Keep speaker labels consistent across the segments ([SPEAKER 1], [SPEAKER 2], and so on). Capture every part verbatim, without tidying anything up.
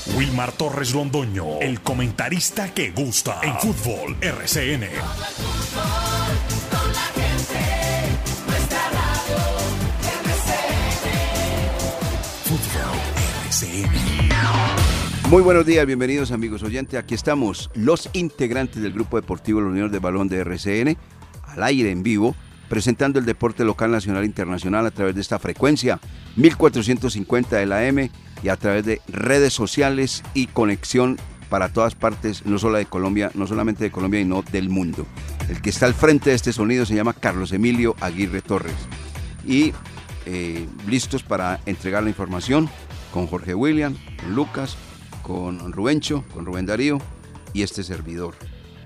[SPEAKER 1] Wilmar Torres Londoño, el comentarista que gusta en Fútbol R C N. Fútbol R C N.
[SPEAKER 2] Muy buenos días, bienvenidos amigos oyentes. Aquí estamos, los integrantes del Grupo Deportivo La Unión de Balón de R C N, al aire en vivo, presentando el deporte local, nacional e internacional a través de esta frecuencia mil cuatrocientos cincuenta de la M y a través de redes sociales y conexión para todas partes, no solo de Colombia, no solamente de Colombia, sino del mundo. El que está al frente de este sonido se llama Carlos Emilio Aguirre Torres. Y eh, listos para entregar la información con Jorge William, con Lucas, con Rubencho, con Rubén Darío y este servidor.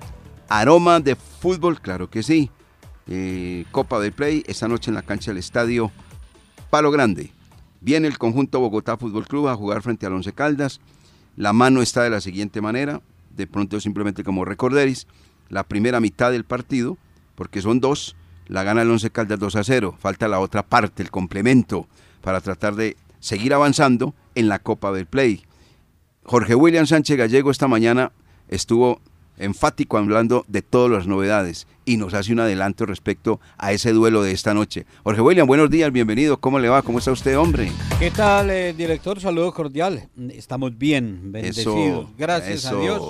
[SPEAKER 2] Aroma de fútbol, claro que sí. Eh, Copa del Play, esta noche en la cancha del estadio Palo Grande. Viene el conjunto Bogotá Fútbol Club a jugar frente al Once Caldas. La mano está de la siguiente manera, de pronto simplemente como recorderis, la primera mitad del partido, porque son dos, la gana el Once Caldas dos a cero, falta la otra parte, el complemento, para tratar de seguir avanzando en la Copa del Play. Jorge William Sánchez Gallego esta mañana estuvo enfático hablando de todas las novedades y nos hace un adelanto respecto a ese duelo de esta noche. Jorge William, buenos días, bienvenido, ¿cómo le va? ¿Cómo está usted, hombre?
[SPEAKER 3] ¿Qué tal, eh, director? Saludo cordial. Estamos bien, bendecidos,
[SPEAKER 2] eso,
[SPEAKER 3] gracias
[SPEAKER 2] eso.
[SPEAKER 3] a Dios.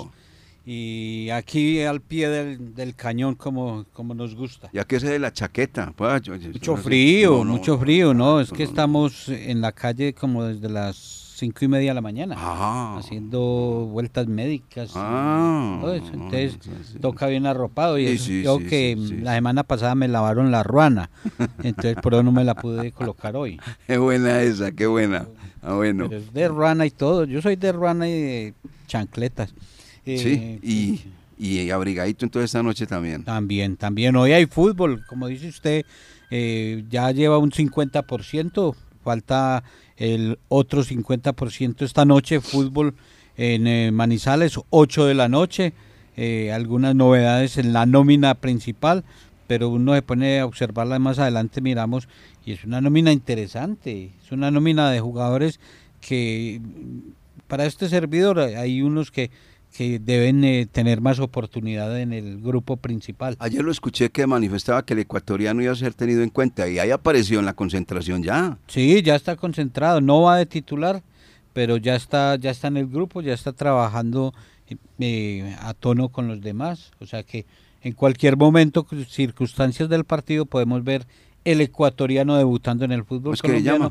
[SPEAKER 3] Y aquí al pie del, del cañón como, como nos gusta.
[SPEAKER 2] Ya que se de la chaqueta. Pues, yo, yo,
[SPEAKER 3] Mucho
[SPEAKER 2] yo no
[SPEAKER 3] frío,
[SPEAKER 2] no, no,
[SPEAKER 3] mucho frío, ¿no?
[SPEAKER 2] no
[SPEAKER 3] Es que
[SPEAKER 2] no,
[SPEAKER 3] estamos en la calle como desde las cinco y media de la mañana,
[SPEAKER 2] ah,
[SPEAKER 3] haciendo vueltas médicas.
[SPEAKER 2] ah,
[SPEAKER 3] todo eso. Entonces
[SPEAKER 2] sí, sí.
[SPEAKER 3] toca bien arropado. Y
[SPEAKER 2] Sí,
[SPEAKER 3] eso,
[SPEAKER 2] sí,
[SPEAKER 3] yo
[SPEAKER 2] sí,
[SPEAKER 3] que
[SPEAKER 2] sí, sí,
[SPEAKER 3] la
[SPEAKER 2] sí.
[SPEAKER 3] semana pasada me lavaron la ruana, entonces por eso no me la pude colocar hoy.
[SPEAKER 2] Qué buena esa, qué buena. Ah, bueno.
[SPEAKER 3] Pero es de ruana y todo. Yo soy de ruana y de chancletas. Eh,
[SPEAKER 2] Sí, y, y abrigadito entonces esta noche también.
[SPEAKER 3] También, también. Hoy hay fútbol, como dice usted, eh, ya lleva un cincuenta por ciento, falta el otro cincuenta por ciento esta noche, fútbol en eh, Manizales, ocho de la noche, eh, algunas novedades en la nómina principal, pero uno se pone a observarla más adelante, miramos, y es una nómina interesante, es una nómina de jugadores que para este servidor hay unos que que deben eh, tener más oportunidad en el grupo principal.
[SPEAKER 2] Ayer lo escuché que manifestaba que el ecuatoriano iba a ser tenido en cuenta y ahí apareció en la concentración ya.
[SPEAKER 3] Sí, ya está concentrado, no va de titular, pero ya está, ya está en el grupo, ya está trabajando eh, a tono con los demás. O sea que en cualquier momento, circunstancias del partido, podemos ver el ecuatoriano debutando en el fútbol
[SPEAKER 2] ¿Cómo es que se
[SPEAKER 3] colombiano.
[SPEAKER 2] llama?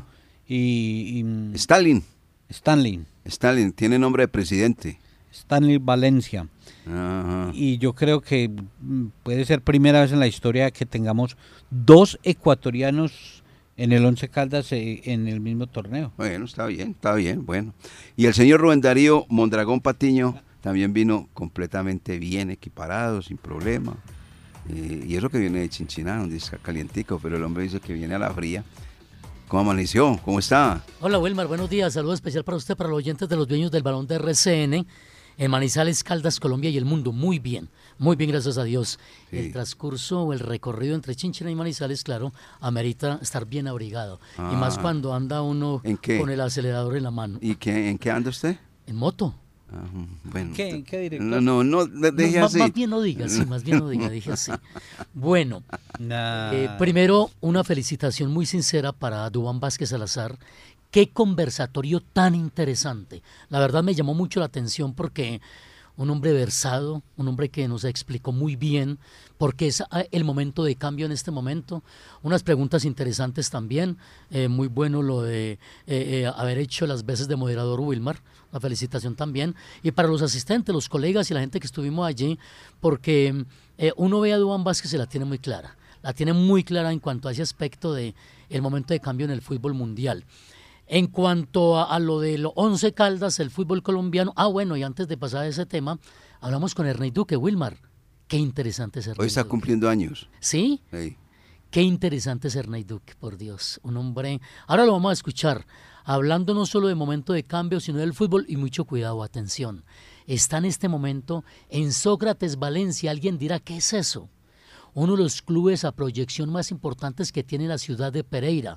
[SPEAKER 3] Y, y
[SPEAKER 2] Stalin.
[SPEAKER 3] Stanley,
[SPEAKER 2] Stalin, tiene nombre de presidente.
[SPEAKER 3] Stanley Valencia.
[SPEAKER 2] Ajá.
[SPEAKER 3] Y yo creo que mm, puede ser primera vez en la historia que tengamos dos ecuatorianos en el Once Caldas eh, en el mismo torneo.
[SPEAKER 2] Bueno, está bien, está bien, bueno. Y el señor Rubén Darío Mondragón Patiño también vino completamente bien equiparado, sin problema. Eh, y eso que viene de Chinchiná, donde está calientico, pero el hombre dice que viene a la fría. ¿Cómo amaneció? ¿Cómo está?
[SPEAKER 4] Hola Wilmar, buenos días, saludo especial para usted, para los oyentes de los dueños del balón de R C N, en Manizales, Caldas, Colombia y el mundo. Muy bien, muy bien, gracias a Dios.
[SPEAKER 2] Sí.
[SPEAKER 4] El transcurso o el recorrido entre Chinchina y Manizales, claro, amerita estar bien abrigado.
[SPEAKER 2] Ah.
[SPEAKER 4] Y más cuando anda uno
[SPEAKER 2] ¿En qué?
[SPEAKER 4] con el acelerador en la mano.
[SPEAKER 2] ¿Y qué, en qué anda usted?
[SPEAKER 4] En moto.
[SPEAKER 2] Ajá, bueno.
[SPEAKER 3] ¿Qué, en qué director?
[SPEAKER 2] No, no, no, de- deje
[SPEAKER 4] No,
[SPEAKER 2] así.
[SPEAKER 4] más, más bien no diga, sí, más bien no diga, dije así. Bueno,
[SPEAKER 3] Nah.
[SPEAKER 4] eh, primero una felicitación muy sincera para Duván Vázquez Salazar. Qué conversatorio tan interesante. La verdad me llamó mucho la atención porque un hombre versado, un hombre que nos explicó muy bien por qué es el momento de cambio en este momento. Unas preguntas interesantes también. Eh, muy bueno lo de eh, eh, haber hecho las veces de moderador Wilmar. La felicitación también. Y para los asistentes, los colegas y la gente que estuvimos allí, porque eh, uno ve a Duván Vázquez y la tiene muy clara. La tiene muy clara en cuanto a ese aspecto de el momento de cambio en el fútbol mundial. En cuanto a, a lo de los Once Caldas, el fútbol colombiano, ah bueno, y antes de pasar a ese tema, hablamos con Ernest Duque, Wilmar. Qué interesante es Ernest
[SPEAKER 2] Hoy está
[SPEAKER 4] Duque.
[SPEAKER 2] cumpliendo años.
[SPEAKER 4] ¿Sí?
[SPEAKER 2] Sí.
[SPEAKER 4] Qué interesante es Ernest Duque, por Dios. Un hombre, ahora lo vamos a escuchar, hablando no solo de momento de cambio, sino del fútbol, y mucho cuidado, atención. Está en este momento en Sócrates, Valencia. Alguien dirá, ¿qué es eso? Uno de los clubes a proyección más importantes que tiene la ciudad de Pereira.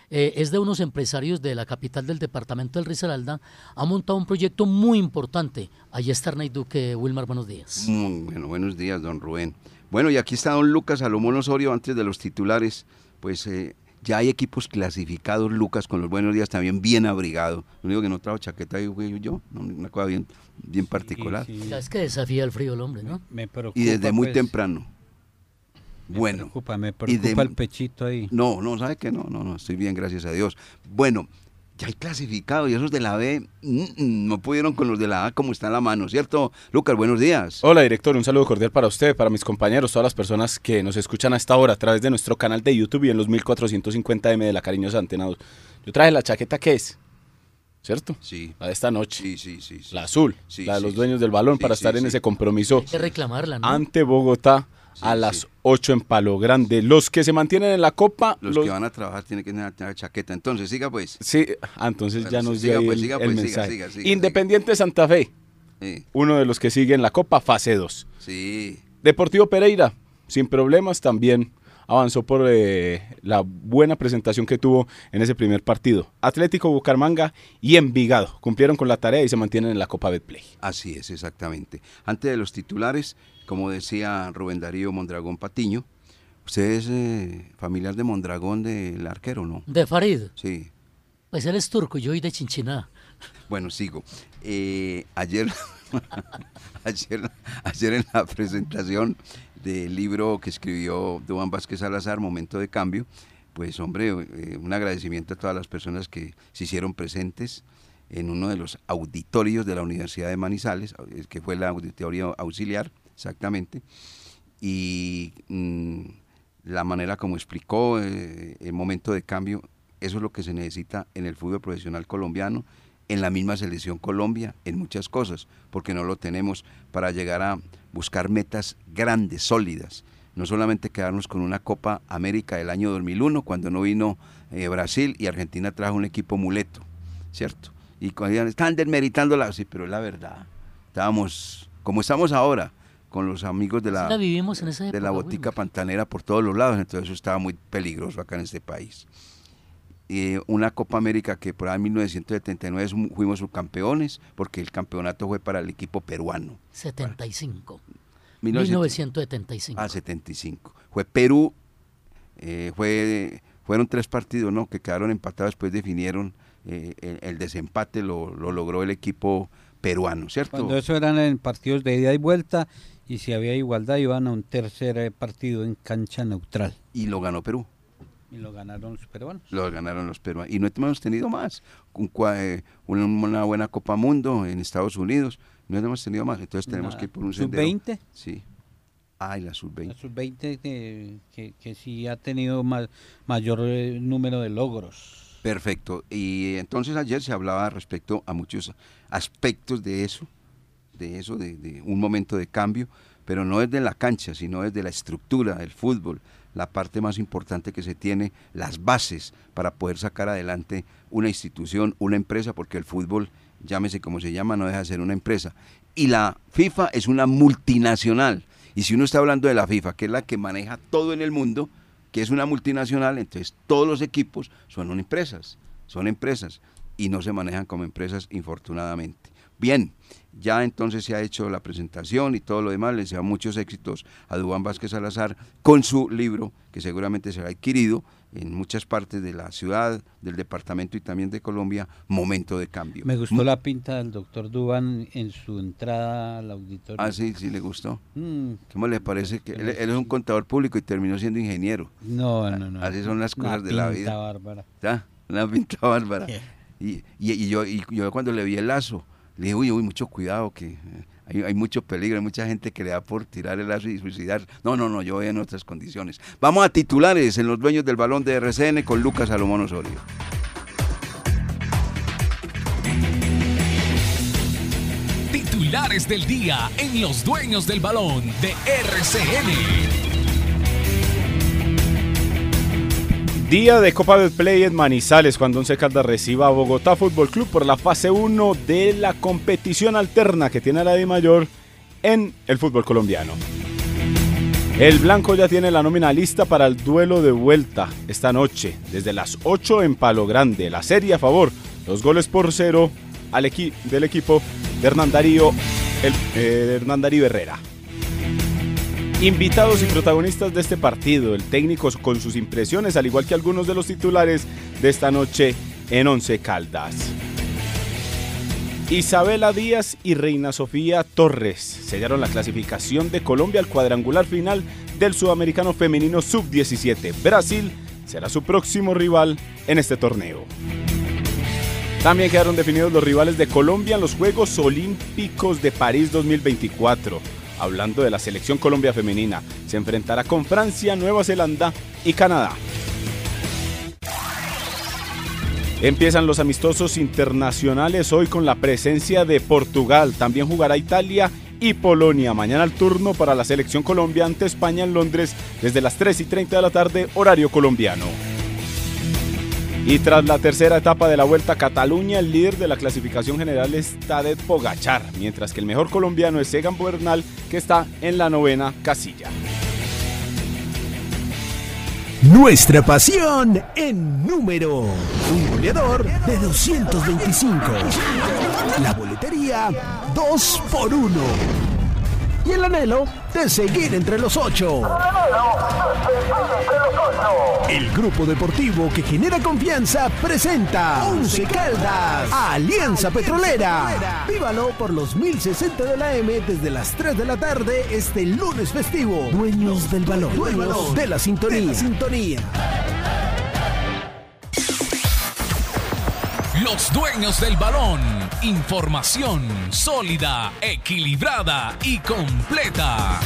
[SPEAKER 4] eh, es de unos empresarios de la capital del departamento del Risaralda, ha montado un proyecto muy importante. Allí está Hernán Duque. Wilmar, buenos días.
[SPEAKER 2] Muy bueno, buenos días, don Rubén. Bueno, y aquí está don Lucas Salomón Osorio, antes de los titulares, pues eh, ya hay equipos clasificados, Lucas, con los buenos días también bien abrigado. Lo único que no trajo chaqueta ahí fui yo, ¿no? Una cosa bien, bien particular.
[SPEAKER 3] Sí, sí.
[SPEAKER 4] Ya es que desafía el frío el hombre, ¿no?
[SPEAKER 3] Me preocupa,
[SPEAKER 2] Y desde muy
[SPEAKER 3] pues,
[SPEAKER 2] temprano.
[SPEAKER 3] Me
[SPEAKER 2] Bueno.
[SPEAKER 3] preocupa, me
[SPEAKER 2] y
[SPEAKER 3] preocupa
[SPEAKER 2] de-
[SPEAKER 3] el pechito ahí.
[SPEAKER 2] No, no, ¿sabe qué? No, no, no, estoy bien, gracias a Dios. Bueno, ya hay clasificado y esos de la B mm, mm, no pudieron con los de la A como está en la mano, ¿cierto? Lucas, buenos días.
[SPEAKER 5] Hola, director, un saludo cordial para usted, para mis compañeros, todas las personas que nos escuchan a esta hora a través de nuestro canal de YouTube y en los mil cuatrocientos cincuenta eme de la cariñosa Antena dos. Yo traje la chaqueta que es, ¿cierto?
[SPEAKER 2] Sí,
[SPEAKER 5] La de esta noche,
[SPEAKER 2] sí, sí, sí. sí.
[SPEAKER 5] la azul,
[SPEAKER 2] Sí,
[SPEAKER 5] la de
[SPEAKER 2] sí,
[SPEAKER 5] los
[SPEAKER 2] sí.
[SPEAKER 5] dueños del balón
[SPEAKER 2] Sí,
[SPEAKER 5] para
[SPEAKER 2] sí,
[SPEAKER 5] estar en
[SPEAKER 2] sí.
[SPEAKER 5] ese compromiso
[SPEAKER 4] Hay que reclamarla, ¿no?
[SPEAKER 5] ante Bogotá
[SPEAKER 2] Sí,
[SPEAKER 5] a
[SPEAKER 2] sí.
[SPEAKER 5] las ocho en Palo Grande. Los que se mantienen en la Copa,
[SPEAKER 2] Los, que van a trabajar tienen que tener, tener chaqueta. Entonces, siga pues.
[SPEAKER 5] Sí, ah, entonces
[SPEAKER 2] Bueno,
[SPEAKER 5] ya nos
[SPEAKER 2] sí, siga,
[SPEAKER 5] dio ahí
[SPEAKER 2] pues,
[SPEAKER 5] el,
[SPEAKER 2] siga,
[SPEAKER 5] el
[SPEAKER 2] pues, siga,
[SPEAKER 5] mensaje.
[SPEAKER 2] siga, siga,
[SPEAKER 5] Independiente Santa Fe,
[SPEAKER 2] Sí,
[SPEAKER 5] uno de los que sigue en la Copa, fase dos.
[SPEAKER 2] sí.
[SPEAKER 5] Deportivo Pereira, sin problemas, también avanzó por eh, la buena presentación que tuvo en ese primer partido. Atlético Bucaramanga y Envigado cumplieron con la tarea y se mantienen en la Copa Betplay.
[SPEAKER 2] Así es, exactamente. Antes de los titulares, como decía Rubén Darío Mondragón Patiño, ¿usted es eh, familiar de Mondragón del arquero, no?
[SPEAKER 4] De Farid,
[SPEAKER 2] Sí.
[SPEAKER 4] pues él es turco y yo soy de Chinchiná.
[SPEAKER 2] Bueno, sigo. Eh, ayer, ayer, ayer en la presentación del libro que escribió Duván Vázquez Salazar, Momento de Cambio, pues hombre, eh, un agradecimiento a todas las personas que se hicieron presentes en uno de los auditorios de la Universidad de Manizales, eh, que fue el auditorio auxiliar, exactamente, y mm, la manera como explicó eh, el momento de cambio, eso es lo que se necesita en el fútbol profesional colombiano, en la misma selección Colombia, en muchas cosas, porque no lo tenemos para llegar a buscar metas grandes, sólidas, no solamente quedarnos con una Copa América del año dos mil uno, cuando no vino eh, Brasil y Argentina trajo un equipo muleto, ¿cierto? Y cuando digan, están desmeritándola, sí, pero es la verdad, estábamos, como estamos ahora, con los amigos de la,
[SPEAKER 4] Sí la vivimos en esa
[SPEAKER 2] de
[SPEAKER 4] época,
[SPEAKER 2] la botica
[SPEAKER 4] Wilmar.
[SPEAKER 2] pantanera por todos los lados, entonces eso estaba muy peligroso acá en este país. Eh, una Copa América que por ahí en mil novecientos setenta y nueve fuimos subcampeones, porque el campeonato fue para el equipo peruano.
[SPEAKER 4] setenta y cinco.
[SPEAKER 2] mil
[SPEAKER 4] mil
[SPEAKER 2] novecientos
[SPEAKER 4] novecientos setenta y cinco.
[SPEAKER 2] Ah, setenta y cinco. Fue Perú, eh, fue, fueron tres partidos, ¿no? Que quedaron empatados, después definieron eh, el, el desempate, lo, lo logró el equipo peruano, ¿cierto?
[SPEAKER 3] Cuando eso eran en partidos de ida y vuelta, y si había igualdad iban a un tercer eh, partido en cancha neutral.
[SPEAKER 2] Y lo ganó Perú.
[SPEAKER 3] Y lo ganaron los peruanos.
[SPEAKER 2] Lo ganaron los peruanos. Y no hemos tenido más. Un, cua- eh, una, una buena Copa Mundo en Estados Unidos. No hemos tenido más. Entonces tenemos
[SPEAKER 3] Nada.
[SPEAKER 2] que ir por un
[SPEAKER 3] ¿Sub
[SPEAKER 2] sendero.
[SPEAKER 3] veinte?
[SPEAKER 2] Sí. Ay, la sub
[SPEAKER 3] La
[SPEAKER 2] veinte.
[SPEAKER 3] sub veinte que, que, que sí ha tenido ma- mayor eh, número de logros.
[SPEAKER 2] Perfecto. Y entonces ayer se hablaba respecto a muchos aspectos de eso, de eso, de, de un momento de cambio, pero no desde la cancha, sino desde la estructura del fútbol, la parte más importante que se tiene, las bases para poder sacar adelante una institución, una empresa, porque el fútbol, llámese como se llama, no deja de ser una empresa. Y la FIFA es una multinacional. Y si uno está hablando de la FIFA, que es la que maneja todo en el mundo, que es una multinacional, entonces todos los equipos son empresas, son empresas y no se manejan como empresas, infortunadamente. Bien, ya entonces se ha hecho la presentación y todo lo demás. Les deseo muchos éxitos a Duván Vázquez Salazar con su libro, que seguramente será adquirido en muchas partes de la ciudad, del departamento y también de Colombia, Momento de Cambio.
[SPEAKER 3] Me gustó la pinta del doctor Duván en su entrada al auditorio.
[SPEAKER 2] Ah, sí, sí le gustó.
[SPEAKER 3] Mm,
[SPEAKER 2] ¿Cómo le parece que él, él es un contador público y terminó siendo ingeniero?
[SPEAKER 3] no, no, no.
[SPEAKER 2] Así son las
[SPEAKER 3] Una
[SPEAKER 2] cosas de la
[SPEAKER 3] pinta
[SPEAKER 2] vida.
[SPEAKER 3] bárbara.
[SPEAKER 2] ¿Ya? Una pinta bárbara. Y, y, y yo, y yo cuando le vi el lazo, le dije, uy, uy, mucho cuidado, que eh, hay, hay mucho peligro, hay mucha gente que le da por tirar el lazo y suicidar. No, no, no, yo voy en otras condiciones. Vamos a titulares en los dueños del balón de R C N con Lucas Salomón Osorio.
[SPEAKER 1] Titulares del día en los dueños del balón de R C N.
[SPEAKER 5] Día de Copa Betplay en Manizales, cuando Once Caldas reciba a Bogotá Fútbol Club por la fase uno de la competición alterna que tiene la Di Mayor en el fútbol colombiano. El blanco ya tiene la nómina lista para el duelo de vuelta esta noche, desde las ocho en Palo Grande. La serie a favor, dos goles por cero al equi- del equipo de Hernán Darío, el, eh, Hernán Darío Herrera. Invitados y protagonistas de este partido, el técnico con sus impresiones, al igual que algunos de los titulares de esta noche en Once Caldas. Isabela Díaz y Reina Sofía Torres sellaron la clasificación de Colombia al cuadrangular final del Sudamericano Femenino sub diecisiete. Brasil será su próximo rival en este torneo. También quedaron definidos los rivales de Colombia en los Juegos Olímpicos de París dos mil veinticuatro. Hablando de la selección Colombia femenina, se enfrentará con Francia, Nueva Zelanda y Canadá. Empiezan los amistosos internacionales hoy con la presencia de Portugal. También jugará Italia y Polonia. Mañana el turno para la selección Colombia ante España en Londres desde las tres y treinta de la tarde, horario colombiano. Y tras la tercera etapa de la Vuelta a Cataluña, el líder de la clasificación general es Tadej Pogačar, mientras que el mejor colombiano es Egan Bernal, que está en la novena casilla.
[SPEAKER 6] Nuestra pasión en número. Un goleador de doscientos veinticinco. La boletería dos por uno. Y el anhelo de seguir entre los ocho. El grupo deportivo que genera confianza presenta Once Caldas, Alianza Petrolera. Vívalo por los mil sesenta de la M desde las tres de la tarde este lunes festivo. Dueños del balón, dueños de la sintonía. De la sintonía.
[SPEAKER 7] Los dueños del balón. Información sólida, equilibrada y completa.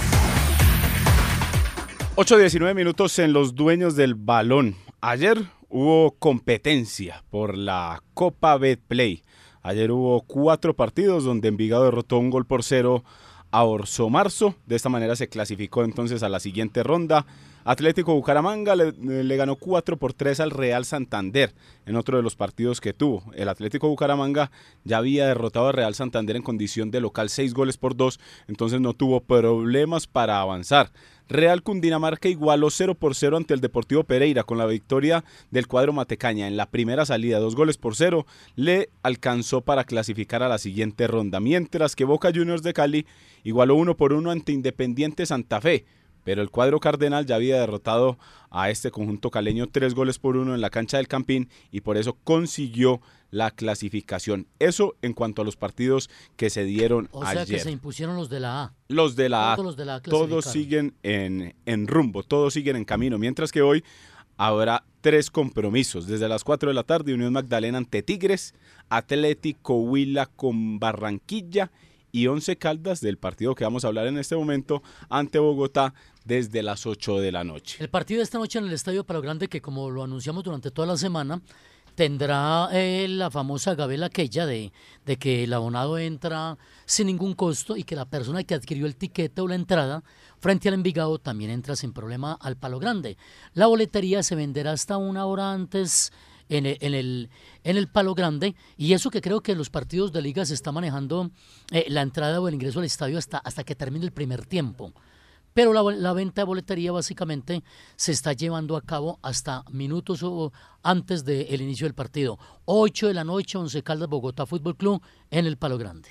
[SPEAKER 5] ocho diecinueve minutos en los dueños del balón. Ayer hubo competencia por la Copa Betplay. Ayer hubo cuatro partidos donde Envigado derrotó un gol por cero a Orso Marzo. De esta manera se clasificó entonces a la siguiente ronda. Atlético Bucaramanga le, le ganó cuatro por tres al Real Santander en otro de los partidos que tuvo. El Atlético Bucaramanga ya había derrotado al Real Santander en condición de local seis goles por dos, entonces no tuvo problemas para avanzar. Real Cundinamarca igualó cero por cero ante el Deportivo Pereira con la victoria del cuadro matecaña. En la primera salida, dos goles por cero, le alcanzó para clasificar a la siguiente ronda, mientras que Boca Juniors de Cali igualó uno por uno ante Independiente Santa Fe. Pero el cuadro cardenal ya había derrotado a este conjunto caleño tres goles por uno en la cancha del Campín y por eso consiguió la clasificación. Eso en cuanto a los partidos que se dieron
[SPEAKER 4] o
[SPEAKER 5] ayer.
[SPEAKER 4] O sea que se impusieron los de la A.
[SPEAKER 5] Los de la A.
[SPEAKER 4] Todos los de la A
[SPEAKER 5] todos siguen en, en rumbo, todos siguen en camino. Mientras que hoy habrá tres compromisos. Desde las cuatro de la tarde, Unión Magdalena ante Tigres, Atlético Huila con Barranquilla y Once Caldas, del partido que vamos a hablar en este momento, ante Bogotá desde las ocho de la noche.
[SPEAKER 4] El partido de esta noche en el Estadio Palo Grande, que como lo anunciamos durante toda la semana, tendrá eh, la famosa gabela aquella de, de que el abonado entra sin ningún costo y que la persona que adquirió el tiquete o la entrada frente al Envigado también entra sin problema al Palo Grande. La boletería se venderá hasta una hora antes en el, en el, en el Palo Grande, y eso que creo que los partidos de liga se está manejando eh, la entrada o el ingreso al estadio hasta, hasta que termine el primer tiempo. Pero la, la venta de boletería básicamente se está llevando a cabo hasta minutos o antes del inicio del partido. ocho de la noche, Once Caldas Bogotá Fútbol Club en el Palo Grande.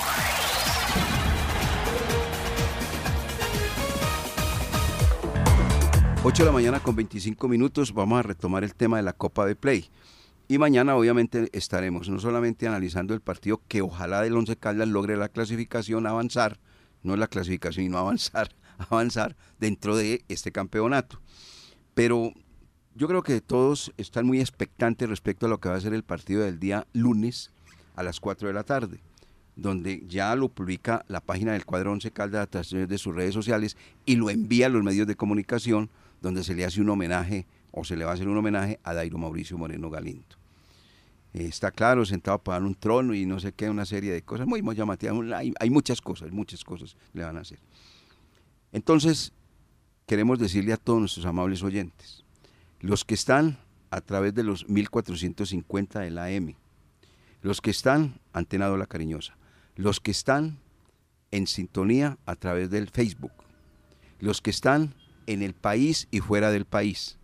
[SPEAKER 2] ocho de la mañana con veinticinco minutos, vamos a retomar el tema de la Copa de Play. Y mañana obviamente estaremos no solamente analizando el partido que ojalá del Once Caldas logre la clasificación, avanzar, no la clasificación, sino avanzar, avanzar dentro de este campeonato. Pero yo creo que todos están muy expectantes respecto a lo que va a ser el partido del día lunes a las cuatro de la tarde, donde ya lo publica la página del cuadro Once Caldas a través de sus redes sociales y lo envía a los medios de comunicación, donde se le hace un homenaje, o se le va a hacer un homenaje a Dairo Mauricio Moreno Galindo. Eh, está claro, sentado para un trono y no sé qué, una serie de cosas muy, muy llamativas, hay, hay muchas cosas, muchas cosas le van a hacer. Entonces, queremos decirle a todos nuestros amables oyentes, los que están a través de los mil cuatrocientos cincuenta de la A M, los que están antenado La Cariñosa, los que están en sintonía a través del Facebook, los que están en el país y fuera del país.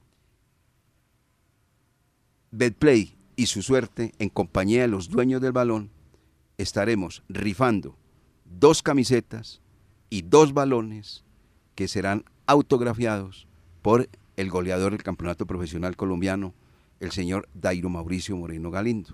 [SPEAKER 2] Betplay y su suerte, en compañía de los dueños del balón, estaremos rifando dos camisetas y dos balones que serán autografiados por el goleador del campeonato profesional colombiano, el señor Dairo Mauricio Moreno Galindo.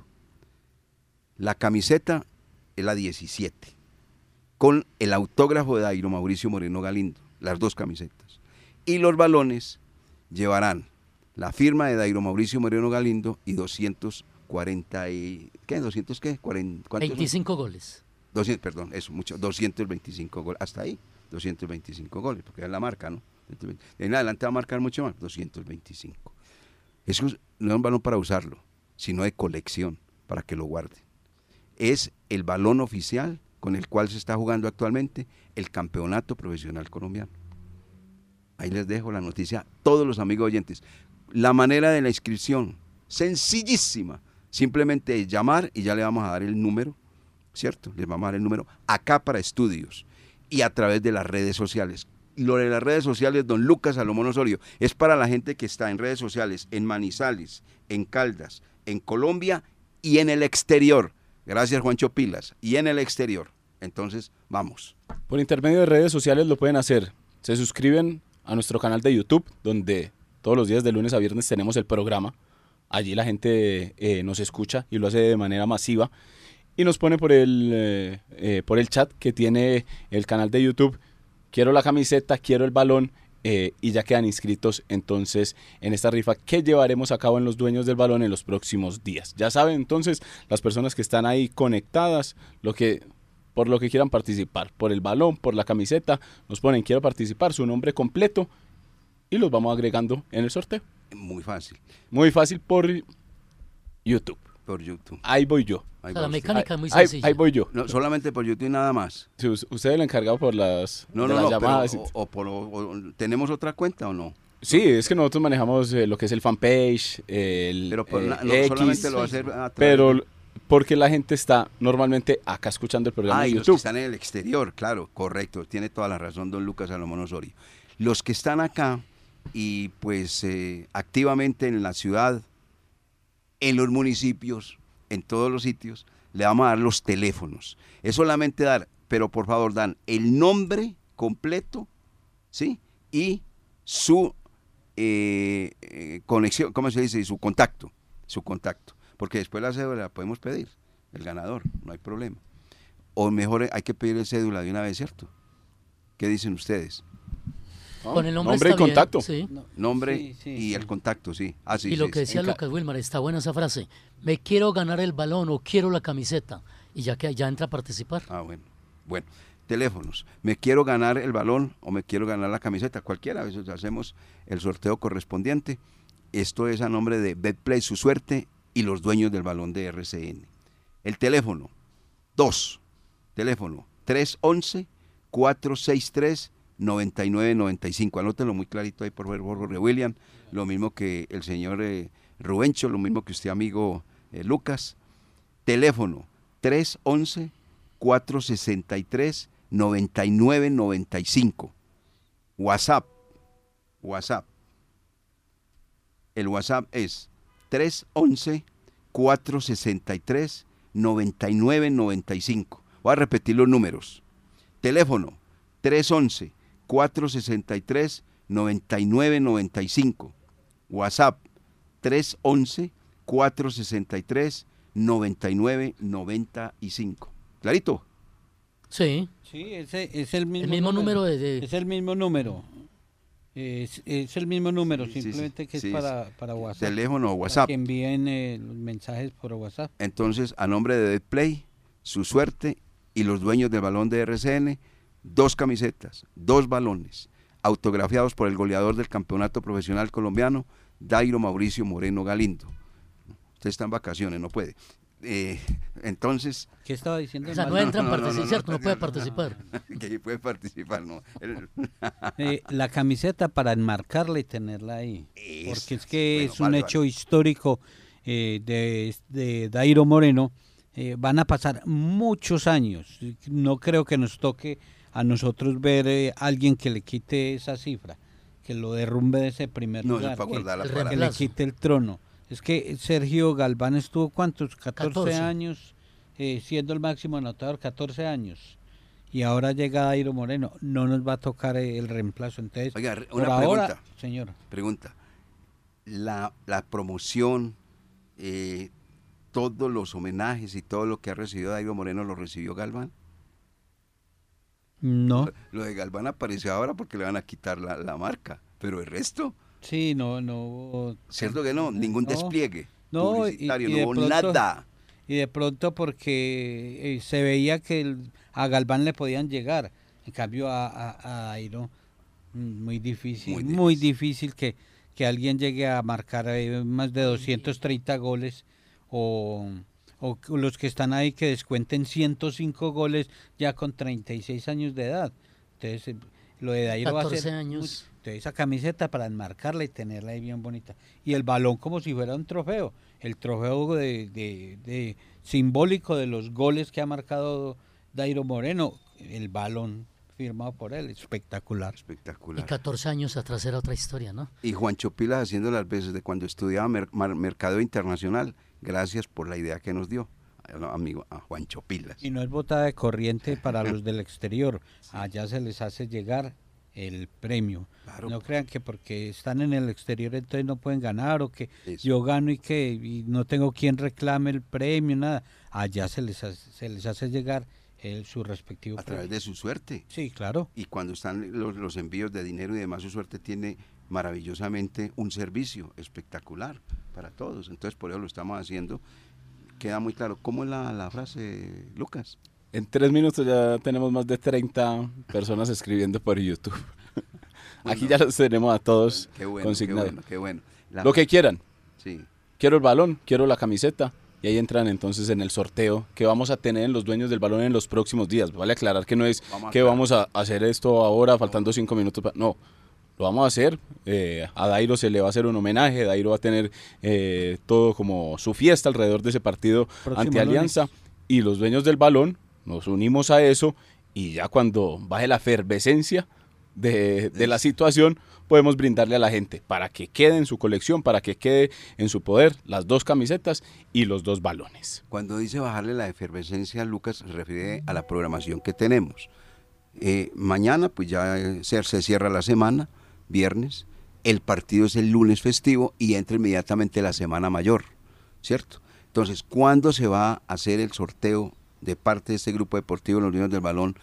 [SPEAKER 2] La camiseta es la diecisiete, con el autógrafo de Dairo Mauricio Moreno Galindo, las dos camisetas. Y los balones llevarán la firma de Dairo Mauricio Moreno Galindo y doscientos cuarenta y... ¿Qué? ¿doscientos qué? cuarenta,
[SPEAKER 4] veinticinco son? Goles.
[SPEAKER 2] doscientos, perdón, eso, mucho, doscientos veinticinco goles, hasta ahí, doscientos veinticinco goles, porque es la marca, ¿no? De en adelante va a marcar mucho más, doscientos veinticinco. Eso no es un balón para usarlo, sino de colección, para que lo guarden. Es el balón oficial con el cual se está jugando actualmente el campeonato profesional colombiano. Ahí les dejo la noticia a todos los amigos oyentes. La manera de la inscripción, sencillísima, simplemente es llamar y ya le vamos a dar el número, ¿cierto? Les vamos a dar el número acá para estudios y a través de las redes sociales. Lo de las redes sociales, don Lucas Salomón Osorio, es para la gente que está en redes sociales, en Manizales, en Caldas, en Colombia y en el exterior. Gracias, Juancho Pilas. Y en el exterior. Entonces, vamos.
[SPEAKER 5] Por intermedio de redes sociales lo pueden hacer. Se suscriben a nuestro canal de YouTube, donde todos los días de lunes a viernes tenemos el programa. Allí la gente eh, nos escucha y lo hace de manera masiva. Y nos pone por el, eh, eh, por el chat que tiene el canal de YouTube: quiero la camiseta, quiero el balón, eh, y ya quedan inscritos entonces en esta rifa que llevaremos a cabo en los dueños del balón en los próximos días. Ya saben entonces, las personas que están ahí conectadas, lo que, por lo que quieran participar, por el balón, por la camiseta, nos ponen quiero participar, su nombre completo y los vamos agregando en el sorteo.
[SPEAKER 2] Muy fácil.
[SPEAKER 5] Muy fácil por YouTube.
[SPEAKER 2] Por YouTube.
[SPEAKER 5] Ahí voy yo.
[SPEAKER 2] Ahí
[SPEAKER 4] O sea, la
[SPEAKER 2] va usted.
[SPEAKER 4] mecánica es muy
[SPEAKER 5] Ahí,
[SPEAKER 4] sencilla.
[SPEAKER 5] ahí voy yo.
[SPEAKER 2] No, solamente por YouTube y nada más.
[SPEAKER 5] Sí, us- usted es el encargado por las,
[SPEAKER 2] No,
[SPEAKER 5] de
[SPEAKER 2] no,
[SPEAKER 5] las
[SPEAKER 2] no,
[SPEAKER 5] llamadas.
[SPEAKER 2] pero, o, o por, o- o- ¿tenemos otra cuenta o no?
[SPEAKER 5] Sí, es que nosotros manejamos eh, lo que es el fanpage, el
[SPEAKER 2] Pero por
[SPEAKER 5] eh,
[SPEAKER 2] na- no,
[SPEAKER 5] X,
[SPEAKER 2] solamente lo va a hacer a través
[SPEAKER 5] pero
[SPEAKER 2] de-
[SPEAKER 5] porque la gente está normalmente acá escuchando el programa
[SPEAKER 2] Ah,
[SPEAKER 5] de
[SPEAKER 2] y los que
[SPEAKER 5] YouTube.
[SPEAKER 2] están en el exterior, claro, correcto, tiene toda la razón don Lucas Salomón Osorio. Los que están acá y pues eh, activamente en la ciudad, en los municipios, en todos los sitios, le vamos a dar los teléfonos. Es solamente dar, pero por favor dan el nombre completo, ¿sí? Y su eh, eh, conexión, ¿cómo se dice? Y su contacto, su contacto. Porque después la cédula la podemos pedir, el ganador, no hay problema. O mejor hay que pedir el cédula de una vez, ¿cierto? ¿Qué dicen ustedes?
[SPEAKER 4] Con el nombre,
[SPEAKER 5] Nombre y
[SPEAKER 4] está bien,
[SPEAKER 5] contacto.
[SPEAKER 4] sí.
[SPEAKER 2] Nombre
[SPEAKER 3] Sí, sí,
[SPEAKER 2] y
[SPEAKER 3] sí.
[SPEAKER 2] el contacto, sí. Ah, sí,
[SPEAKER 4] Y lo
[SPEAKER 2] sí,
[SPEAKER 4] que
[SPEAKER 2] sí.
[SPEAKER 4] decía
[SPEAKER 2] En ca-
[SPEAKER 4] Lucas Wilmar, está buena esa frase. Me quiero ganar el balón o quiero la camiseta. Y ya que ya entra a participar.
[SPEAKER 2] Ah, bueno. Bueno, teléfonos. Me quiero ganar el balón o me quiero ganar la camiseta, cualquiera. A veces hacemos el sorteo correspondiente. Esto es a nombre de Betplay, su suerte y los dueños del balón de R C N. El teléfono, dos. Teléfono, tres once, cuatro seis tres, noventa y nueve noventa y cinco. Anótenlo muy clarito ahí por favor, Jorge William. Lo mismo que el señor eh, Rubencho, lo mismo que usted, amigo eh, Lucas. Teléfono, tres once, cuatro sesenta y tres, noventa y nueve noventa y cinco. WhatsApp, WhatsApp. El WhatsApp es tres once, cuatro sesenta y tres, noventa y nueve noventa y cinco. Voy a repetir los números. Teléfono tres once, cuatro sesenta y tres, noventa y nueve noventa y cinco. WhatsApp tres once, cuatro sesenta y tres, noventa y nueve noventa y cinco. ¿Clarito?
[SPEAKER 4] Sí.
[SPEAKER 3] Sí, ese es el mismo,
[SPEAKER 4] El mismo número de- de-
[SPEAKER 3] Es el mismo número. Es, es el mismo número,
[SPEAKER 2] Sí, sí,
[SPEAKER 3] simplemente
[SPEAKER 2] sí,
[SPEAKER 3] que
[SPEAKER 2] sí,
[SPEAKER 3] es para, para WhatsApp.
[SPEAKER 2] Teléfono o
[SPEAKER 3] para
[SPEAKER 2] WhatsApp.
[SPEAKER 3] que envíen eh, los mensajes por WhatsApp.
[SPEAKER 2] Entonces, a nombre de Betplay, su suerte y los dueños del balón de R C N, dos camisetas, dos balones, autografiados por el goleador del campeonato profesional colombiano, Dairo Mauricio Moreno Galindo. Usted está en vacaciones, no puede. Eh, entonces,
[SPEAKER 3] ¿Qué estaba diciendo?
[SPEAKER 4] O sea,
[SPEAKER 3] el
[SPEAKER 4] no
[SPEAKER 3] man?
[SPEAKER 4] entra en
[SPEAKER 2] no, no,
[SPEAKER 4] participar,
[SPEAKER 2] no,
[SPEAKER 4] ¿cierto? No
[SPEAKER 2] no,
[SPEAKER 4] puede
[SPEAKER 2] no,
[SPEAKER 4] participar.
[SPEAKER 2] que puede participar, ¿no? El-
[SPEAKER 3] Eh, la camiseta para enmarcarla y tenerla ahí.
[SPEAKER 2] Eso,
[SPEAKER 3] Porque es que
[SPEAKER 2] bueno,
[SPEAKER 3] es un
[SPEAKER 2] vale,
[SPEAKER 3] hecho
[SPEAKER 2] vale.
[SPEAKER 3] histórico eh, de, de Dairo Moreno. Eh, van a pasar muchos años. No creo que nos toque a nosotros ver eh, alguien que le quite esa cifra, que lo derrumbe de ese primer
[SPEAKER 2] No, eso
[SPEAKER 3] lugar,
[SPEAKER 2] es para
[SPEAKER 3] que,
[SPEAKER 2] guardar la
[SPEAKER 4] el
[SPEAKER 2] parada.
[SPEAKER 3] que le quite el trono. Es que Sergio Galván estuvo, ¿cuántos? catorce,
[SPEAKER 4] catorce.
[SPEAKER 3] años eh, siendo el máximo anotador, catorce años. Y ahora llega Dairo Moreno, no nos va a tocar eh, el reemplazo. Entonces,
[SPEAKER 2] Oiga,
[SPEAKER 3] por
[SPEAKER 2] una
[SPEAKER 3] ahora,
[SPEAKER 2] pregunta.
[SPEAKER 3] señor.
[SPEAKER 2] Pregunta. La, la promoción, eh, todos los homenajes y todo lo que ha recibido Dairo Moreno, ¿lo recibió Galván?
[SPEAKER 3] No,
[SPEAKER 2] Lo de Galván apareció ahora porque le van a quitar la, la marca, pero el resto,
[SPEAKER 3] sí, no, no.
[SPEAKER 2] ¿cierto que no? Ningún
[SPEAKER 3] No.
[SPEAKER 2] despliegue
[SPEAKER 3] No, y-
[SPEAKER 2] publicitario,
[SPEAKER 3] y
[SPEAKER 2] no
[SPEAKER 3] de
[SPEAKER 2] hubo
[SPEAKER 3] pronto-
[SPEAKER 2] nada.
[SPEAKER 3] Y de pronto porque eh, se veía que el- a Galván le podían llegar, en cambio a, a, a Dairo, mm, muy difícil,
[SPEAKER 2] Muy
[SPEAKER 3] muy
[SPEAKER 2] difícil.
[SPEAKER 3] difícil, que, que alguien llegue a marcar eh, más de doscientos treinta goles o, o que los que están ahí que descuenten ciento cinco goles ya con treinta y seis años de edad. Entonces, eh, lo de Dairo va a
[SPEAKER 4] catorce
[SPEAKER 3] ser
[SPEAKER 4] años.
[SPEAKER 3] mucho. Entonces, esa camiseta para enmarcarla y tenerla ahí bien bonita. Y el balón como si fuera un trofeo. El trofeo de, de, de simbólico de los goles que ha marcado Dairo Moreno. El balón firmado por él. Espectacular.
[SPEAKER 4] Y
[SPEAKER 2] Espectacular.
[SPEAKER 4] catorce años atrás era otra historia, ¿no?
[SPEAKER 2] Y Juancho Pilas haciendo las veces de cuando estudiaba mer- mar- mercado internacional. Gracias por la idea que nos dio, a- amigo, a Juancho Pilas.
[SPEAKER 3] Y no es botada de corriente para los del exterior. Allá se les hace llegar el premio.
[SPEAKER 2] Claro.
[SPEAKER 3] No crean que porque están en el exterior entonces no pueden ganar o que
[SPEAKER 2] Eso.
[SPEAKER 3] yo gano y que y no tengo quien reclame el premio, nada. Allá se les hace, se les hace llegar el, su respectivo
[SPEAKER 2] A través
[SPEAKER 3] premio.
[SPEAKER 2] de su suerte.
[SPEAKER 3] Sí, claro.
[SPEAKER 2] Y cuando están los, los envíos de dinero y demás, su suerte tiene maravillosamente un servicio espectacular para todos. Entonces, por eso lo estamos haciendo. Queda muy claro. ¿Cómo es la, la frase, Lucas?
[SPEAKER 5] En tres minutos ya tenemos más de treinta personas escribiendo por YouTube. Aquí ya los tenemos a todos
[SPEAKER 2] Qué bueno, qué
[SPEAKER 5] consignados.
[SPEAKER 2] bueno, qué bueno. La-
[SPEAKER 5] Lo que quieran.
[SPEAKER 2] Sí.
[SPEAKER 5] Quiero el balón, quiero la camiseta. Y ahí entran entonces en el sorteo que vamos a tener en los dueños del balón en los próximos días. Vale aclarar que no es
[SPEAKER 2] Vamos a
[SPEAKER 5] que
[SPEAKER 2] aclarar.
[SPEAKER 5] vamos a hacer esto ahora, faltando cinco minutos. pa- No, lo vamos a hacer. eh, a Dairo se le va a hacer un homenaje. Dairo va a tener eh, todo como su fiesta alrededor de ese partido
[SPEAKER 3] Próximo
[SPEAKER 5] ante Alianza. Y los dueños del balón nos unimos a eso. Y ya cuando baje la efervescencia de, de la situación, podemos brindarle a la gente para que quede en su colección, para que quede en su poder las dos camisetas y los dos balones.
[SPEAKER 2] Cuando dice bajarle la efervescencia, Lucas se refiere a la programación que tenemos. Eh, mañana, pues ya eh, se, se cierra la semana, viernes. El partido es el lunes festivo y entra inmediatamente la semana mayor, ¿cierto? Entonces, ¿cuándo se va a hacer el sorteo de parte de este grupo deportivo, los Niños del Balón,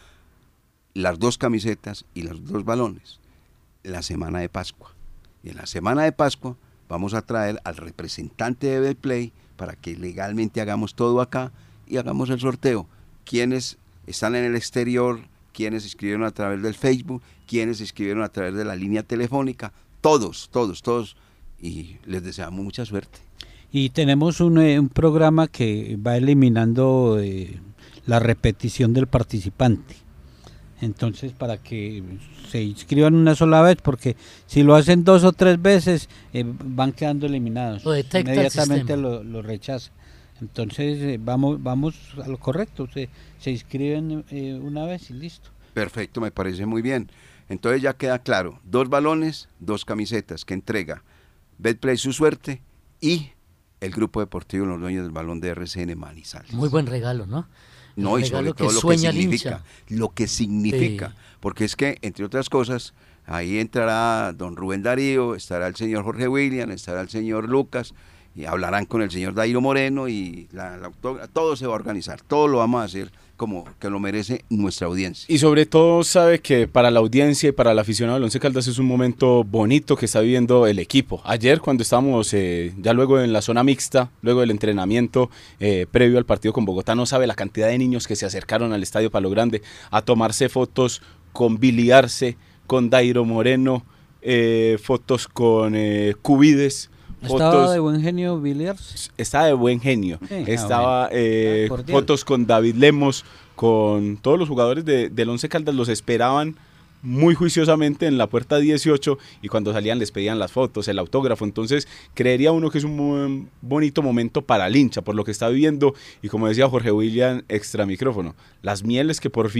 [SPEAKER 2] las dos camisetas y los dos balones? La semana de Pascua. Y en la semana de Pascua vamos a traer al representante de Betplay para que legalmente hagamos todo acá y hagamos el sorteo. Quienes están en el exterior, quienes escribieron a través del Facebook, quienes escribieron a través de la línea telefónica, todos, todos, todos. Y les deseamos mucha suerte.
[SPEAKER 3] Y tenemos un, eh, un programa que va eliminando eh, la repetición del participante. Entonces, para que se inscriban una sola vez, porque si lo hacen dos o tres veces, eh, van quedando eliminados.
[SPEAKER 4] Lo detecta el
[SPEAKER 3] Inmediatamente
[SPEAKER 4] sistema.
[SPEAKER 3] lo, lo rechaza. Entonces, eh, vamos vamos a lo correcto. Se, se inscriben eh, una vez y listo.
[SPEAKER 2] Perfecto, me parece muy bien. Entonces ya queda claro, dos balones, dos camisetas que entrega Betplay su suerte y el grupo deportivo Los Dueños del Balón de R C N Manizales.
[SPEAKER 4] Muy buen regalo, ¿no? El
[SPEAKER 2] No, y
[SPEAKER 4] regalo
[SPEAKER 2] sobre todo lo que
[SPEAKER 4] sueña el
[SPEAKER 2] significa,
[SPEAKER 4] hincha.
[SPEAKER 2] lo que significa,
[SPEAKER 4] Sí.
[SPEAKER 2] porque es que, entre otras cosas, ahí entrará don Rubén Darío, estará el señor Jorge William, estará el señor Lucas, y hablarán con el señor Dairo Moreno, y la, la autógrafa, todo se va a organizar, todo lo vamos a hacer como que lo merece nuestra audiencia.
[SPEAKER 5] Y sobre todo sabe que para la audiencia y para el aficionado del Once Caldas es un momento bonito que está viviendo el equipo. Ayer cuando estábamos eh, ya luego en la zona mixta, luego del entrenamiento eh, previo al partido con Bogotá, no sabe la cantidad de niños que se acercaron al Estadio Palo Grande a tomarse fotos con Billy Arce, con Dairo Moreno, eh, fotos con eh, Cubides.
[SPEAKER 3] ¿Estaba
[SPEAKER 5] Fotos,
[SPEAKER 3] de buen genio Villiers?
[SPEAKER 5] estaba de buen genio.
[SPEAKER 3] Sí, ah,
[SPEAKER 5] Estaba eh,
[SPEAKER 3] Ah, cordial.
[SPEAKER 5] fotos con David Lemos, con todos los jugadores de, del Once Caldas, los esperaban muy juiciosamente en la puerta dieciocho y cuando salían les pedían las fotos, el autógrafo. Entonces creería uno que es un muy bonito momento para el hincha por lo que está viviendo y como decía Jorge William extra micrófono, las mieles que por fin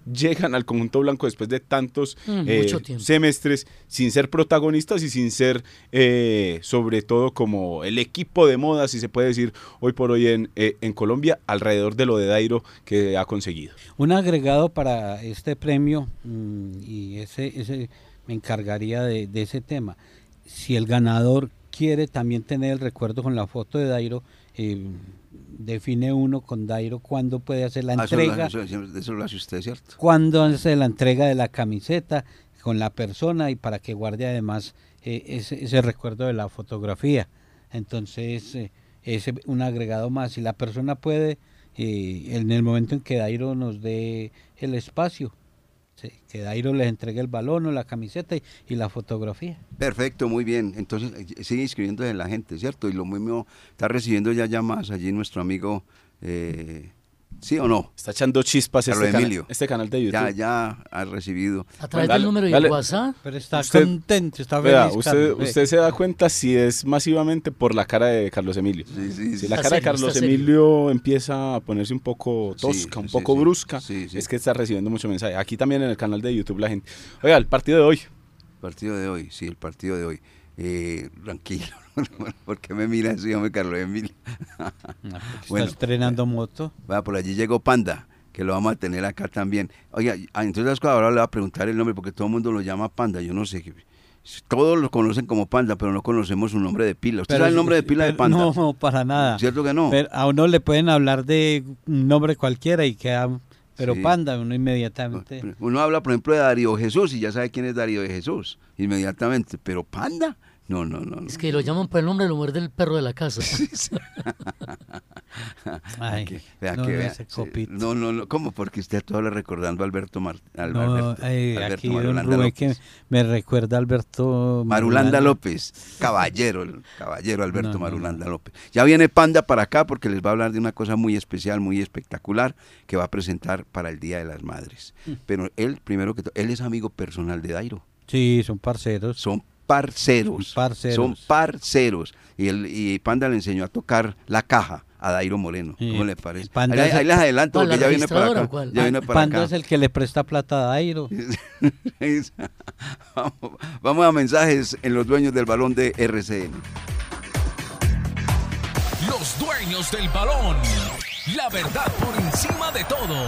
[SPEAKER 5] llegan al conjunto blanco después de tantos
[SPEAKER 4] Mm,
[SPEAKER 5] eh,
[SPEAKER 4] mucho tiempo.
[SPEAKER 5] semestres sin ser protagonistas y sin ser eh, sobre todo como el equipo de moda, si se puede decir hoy por hoy en, eh, en Colombia, alrededor de lo de Dairo que ha conseguido.
[SPEAKER 3] Un agregado para este premio, mmm, y ese, ese me encargaría de, de ese tema. Si el ganador quiere también tener el recuerdo con la foto de Dairo, eh, define uno con Dairo cuándo puede hacer la
[SPEAKER 2] Ah, eso
[SPEAKER 3] entrega,
[SPEAKER 2] lo- Eso, eso lo hace usted, ¿cierto?
[SPEAKER 3] cuándo hace la entrega de la camiseta con la persona y para que guarde además eh, ese, ese recuerdo de la fotografía. Entonces, eh, es un agregado más. Si la persona puede, eh, en el momento en que Dairo nos dé el espacio, sí, que Dairo les entregue el balón o la camiseta y, y la fotografía.
[SPEAKER 2] Perfecto, muy bien. Entonces eh, sigue inscribiéndose la gente, ¿cierto? Y lo mismo está recibiendo ya llamadas allí nuestro amigo, eh, ¿sí o no?
[SPEAKER 5] Está echando chispas
[SPEAKER 2] Carlos
[SPEAKER 5] este, cana-
[SPEAKER 2] Emilio.
[SPEAKER 5] este canal de YouTube.
[SPEAKER 2] Ya, ya ha recibido.
[SPEAKER 4] A través
[SPEAKER 5] Dale,
[SPEAKER 4] del número
[SPEAKER 5] dale.
[SPEAKER 4] de WhatsApp.
[SPEAKER 3] Pero está
[SPEAKER 5] Usted-
[SPEAKER 3] contento, está
[SPEAKER 5] Vea,
[SPEAKER 3] feliz.
[SPEAKER 5] usted,
[SPEAKER 3] Carlos, ve.
[SPEAKER 5] usted se da cuenta si es masivamente por la cara de Carlos Emilio.
[SPEAKER 2] Sí, sí,
[SPEAKER 5] Si
[SPEAKER 2] sí.
[SPEAKER 5] la
[SPEAKER 4] Está
[SPEAKER 5] cara de
[SPEAKER 4] serio,
[SPEAKER 5] Carlos
[SPEAKER 4] está serio.
[SPEAKER 5] Emilio empieza a ponerse un poco
[SPEAKER 2] Sí,
[SPEAKER 5] tosca, un
[SPEAKER 2] sí,
[SPEAKER 5] poco
[SPEAKER 2] sí.
[SPEAKER 5] brusca,
[SPEAKER 2] Sí, sí.
[SPEAKER 5] es que está recibiendo mucho mensaje. Aquí también en el canal de YouTube la gente. Oiga, el partido de hoy.
[SPEAKER 2] Partido de hoy, sí, el partido de hoy. Eh, tranquilo, ¿por qué me mira así, hombre, Carlos Emilio?
[SPEAKER 3] Ah, porque
[SPEAKER 2] Bueno,
[SPEAKER 3] está estrenando moto.
[SPEAKER 2] Va, por allí llegó Panda, que lo vamos a tener acá también. Oiga, ah, entonces ahora le voy a preguntar el nombre porque todo el mundo lo llama Panda, yo no sé. Todos lo conocen como Panda, pero no conocemos su nombre de pila. ¿Usted
[SPEAKER 3] Pero
[SPEAKER 2] sabe el
[SPEAKER 3] sí,
[SPEAKER 2] nombre de pila de
[SPEAKER 3] pero
[SPEAKER 2] Panda?
[SPEAKER 3] No, para nada.
[SPEAKER 2] ¿Cierto que no?
[SPEAKER 3] Pero a uno le pueden hablar de un nombre cualquiera y queda, pero
[SPEAKER 2] Sí.
[SPEAKER 3] Panda, uno inmediatamente.
[SPEAKER 2] Uno habla, por ejemplo, de Darío Jesús y ya sabe quién es Darío de Jesús, inmediatamente. Pero Panda, no, no, no. no.
[SPEAKER 4] Es que lo llaman por el nombre, lo muerde el perro de la casa.
[SPEAKER 3] Ay,
[SPEAKER 2] Que- vea
[SPEAKER 3] no,
[SPEAKER 2] que
[SPEAKER 3] no,
[SPEAKER 2] vea,
[SPEAKER 3] ese
[SPEAKER 2] sí,
[SPEAKER 3] copito.
[SPEAKER 2] no, no, no, ¿cómo? Porque usted todo le recordando a Alberto Mar, al-
[SPEAKER 3] No,
[SPEAKER 2] Alberto,
[SPEAKER 3] ay,
[SPEAKER 2] Alberto
[SPEAKER 3] aquí don
[SPEAKER 2] Marulanda
[SPEAKER 3] Rubén que
[SPEAKER 2] López.
[SPEAKER 3] me recuerda a Alberto
[SPEAKER 2] Marulanda López, caballero, el caballero Alberto
[SPEAKER 3] No, no,
[SPEAKER 2] Marulanda López. Ya viene Panda para acá porque les va a hablar de una cosa muy especial, muy espectacular que va a presentar para el Día de las Madres.
[SPEAKER 3] Mm.
[SPEAKER 2] Pero él, primero que todo, él es amigo personal de Dairo.
[SPEAKER 3] Sí, son parceros.
[SPEAKER 2] Son parceros.
[SPEAKER 3] Parceros.
[SPEAKER 2] Son parceros. Y, el, y Panda le enseñó a tocar la caja a Dairo Moreno.
[SPEAKER 3] Sí.
[SPEAKER 2] ¿Cómo le parece?
[SPEAKER 3] Panda
[SPEAKER 2] ahí,
[SPEAKER 3] es
[SPEAKER 2] ahí
[SPEAKER 3] el-
[SPEAKER 2] les adelanto
[SPEAKER 4] ¿Cuál,
[SPEAKER 2] porque
[SPEAKER 4] la
[SPEAKER 2] ya viene para
[SPEAKER 4] registradora
[SPEAKER 2] acá.
[SPEAKER 4] o cuál?
[SPEAKER 2] Ya viene para
[SPEAKER 3] Panda
[SPEAKER 2] acá.
[SPEAKER 3] es el que le presta plata a Dairo.
[SPEAKER 2] vamos, vamos a mensajes en los dueños del balón de R C N.
[SPEAKER 7] Los dueños del balón. La verdad por encima de todo.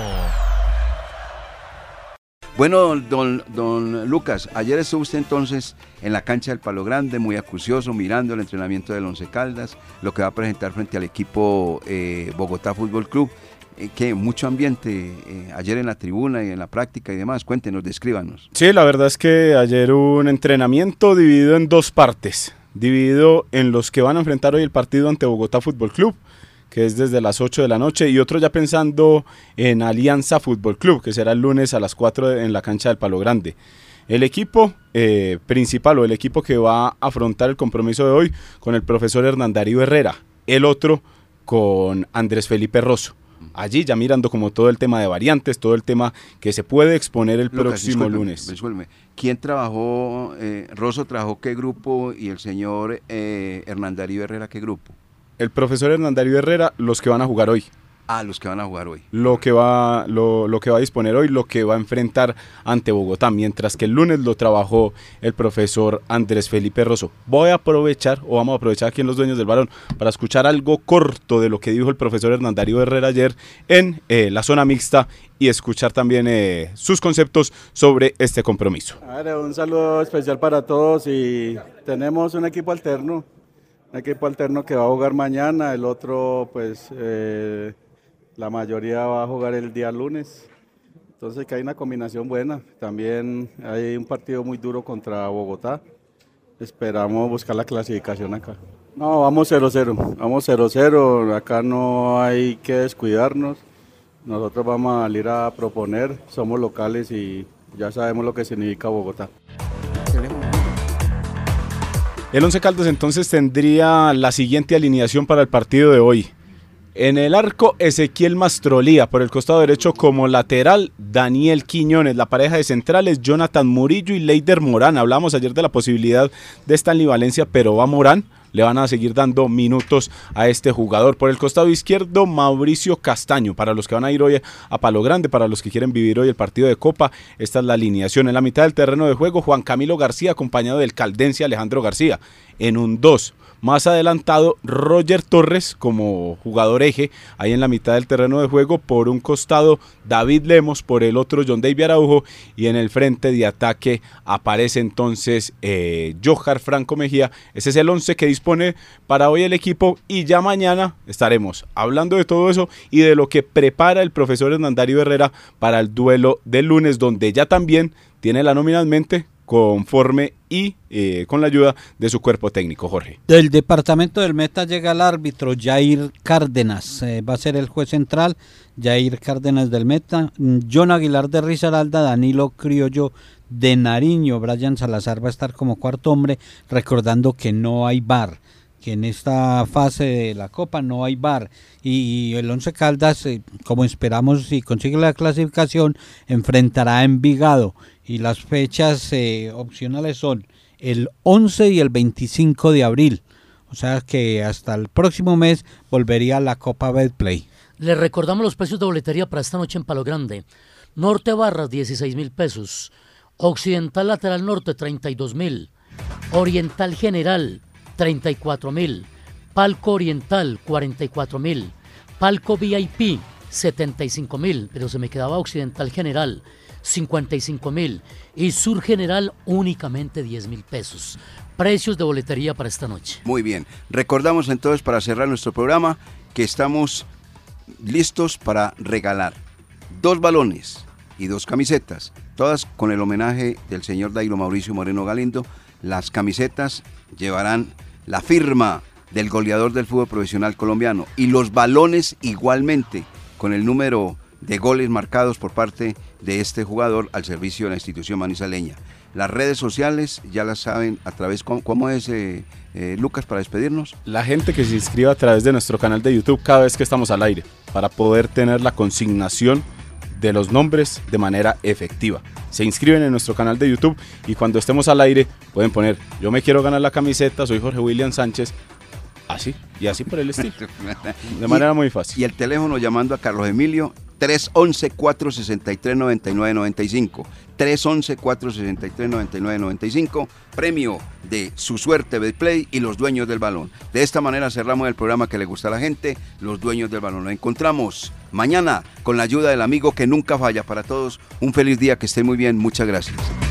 [SPEAKER 2] Bueno, don, don Lucas, ayer estuvo usted entonces en la cancha del Palo Grande, muy acucioso, mirando el entrenamiento del Once Caldas, lo que va a presentar frente al equipo eh, Bogotá Fútbol Club. Eh, que mucho ambiente eh, ayer en la tribuna y en la práctica y demás. Cuéntenos, descríbanos.
[SPEAKER 5] Sí, la verdad es que ayer hubo un entrenamiento dividido en dos partes, dividido en los que van a enfrentar hoy el partido ante Bogotá Fútbol Club, que es desde las ocho de la noche, y otro ya pensando en Alianza Fútbol Club, que será el lunes a las cuatro en la cancha del Palo Grande. El equipo eh, principal o el equipo que va a afrontar el compromiso de hoy con el profesor Hernán Darío Herrera, el otro con Andrés Felipe Rosso. Allí ya mirando como todo el tema de variantes, todo el tema que se puede exponer el
[SPEAKER 2] Lucas,
[SPEAKER 5] próximo
[SPEAKER 2] discúlpeme,
[SPEAKER 5] lunes.
[SPEAKER 2] discúlpeme. ¿Quién trabajó, eh, Rosso trabajó qué grupo y el señor eh, Hernán Darío Herrera qué grupo?
[SPEAKER 5] El profesor Hernán Darío Herrera, los que van a jugar hoy.
[SPEAKER 2] Ah, los que van a jugar hoy.
[SPEAKER 5] Lo que va lo, lo que va a disponer hoy, lo que va a enfrentar ante Bogotá, mientras que el lunes lo trabajó el profesor Andrés Felipe Rosso. Voy a aprovechar, o vamos a aprovechar aquí en Los Dueños del Balón, para escuchar algo corto de lo que dijo el profesor Hernán Darío Herrera ayer en eh, la zona mixta y escuchar también eh, sus conceptos sobre este compromiso.
[SPEAKER 8] A ver, un saludo especial para todos y tenemos un equipo alterno, un equipo alterno que va a jugar mañana, el otro pues... Eh, la mayoría va a jugar el día lunes, entonces que hay una combinación buena. También hay un partido muy duro contra Bogotá, esperamos buscar la clasificación acá. No, vamos cero cero, vamos cero cero, acá no hay que descuidarnos, nosotros vamos a salir a proponer, somos locales y ya sabemos lo que significa Bogotá.
[SPEAKER 5] El Once Caldas entonces tendría la siguiente alineación para el partido de hoy. En el arco, Ezequiel Mastrolía, por el costado derecho como lateral, Daniel Quiñones. La pareja de centrales, Jonathan Murillo y Leider Morán. Hablamos ayer de la posibilidad de Stanley Valencia, pero va Morán. le van a seguir dando minutos a este jugador. Por el costado izquierdo, Mauricio Castaño, para los que van a ir hoy a Palo Grande, para los que quieren vivir hoy el partido de Copa, esta es la alineación. En la mitad del terreno de juego, Juan Camilo García, acompañado del caldense Alejandro García. En un dos, más adelantado, Roger Torres como jugador eje, ahí en la mitad del terreno de juego. Por un costado, David Lemos, por el otro, John David Araujo, y en el frente de ataque aparece entonces eh, Johar Franco Mejía. Ese es el once que dispone para hoy el equipo, y ya mañana estaremos hablando de todo eso y de lo que prepara el profesor Hernandario Herrera para el duelo del lunes, donde ya también tiene la nómina en mente, conforme y eh, con la ayuda de su cuerpo técnico. Jorge.
[SPEAKER 3] Del departamento del Meta llega el árbitro Jair Cárdenas, eh, va a ser el juez central, Jair Cárdenas del Meta, John Aguilar de Risaralda, Danilo Criollo de Nariño, Brian Salazar va a estar como cuarto hombre, recordando que no hay V A R, que en esta fase de la Copa no hay V A R, y el Once Caldas, eh, como esperamos, si consigue la clasificación, enfrentará a Envigado, y las fechas eh, opcionales son el once y el veinticinco de abril, o sea que hasta el próximo mes volvería la Copa Betplay.
[SPEAKER 4] Les recordamos los precios de boletería para esta noche en Palo Grande. Norte Barras, dieciséis mil pesos, Occidental Lateral Norte, treinta y dos mil, Oriental General, treinta y cuatro mil, Palco Oriental, cuarenta y cuatro mil, Palco V I P, setenta y cinco mil, pero se me quedaba Occidental General, cincuenta y cinco mil, y Sur General únicamente diez mil pesos. Precios de boletería para esta noche.
[SPEAKER 2] Muy bien, recordamos entonces, para cerrar nuestro programa, que estamos listos para regalar dos balones y dos camisetas, todas con el homenaje del señor Dairo Mauricio Moreno Galindo. Las camisetas llevarán la firma del goleador del fútbol profesional colombiano, y los balones igualmente con el número de goles marcados por parte de este jugador al servicio de la institución manizaleña. Las redes sociales ya las saben a través, ¿cómo, cómo es eh, eh, Lucas, para despedirnos?
[SPEAKER 5] La gente que se inscriba a través de nuestro canal de YouTube cada vez que estamos al aire, para poder tener la consignación de los nombres de manera efectiva. Se inscriben en nuestro canal de YouTube y cuando estemos al aire pueden poner: yo me quiero ganar la camiseta, soy Jorge William Sánchez, así y así por el estilo, de manera
[SPEAKER 2] y,
[SPEAKER 5] muy fácil.
[SPEAKER 2] Y el teléfono llamando a Carlos Emilio, tres once, cuatro sesenta y tres, noventa y nueve noventa y cinco, tres once, cuatro sesenta y tres, noventa y nueve noventa y cinco, premio de Su Suerte Betplay y los dueños del balón. De esta manera cerramos el programa que le gusta a la gente, los dueños del balón. Nos encontramos mañana con la ayuda del amigo que nunca falla. Para todos, un feliz día, que estén muy bien, muchas gracias.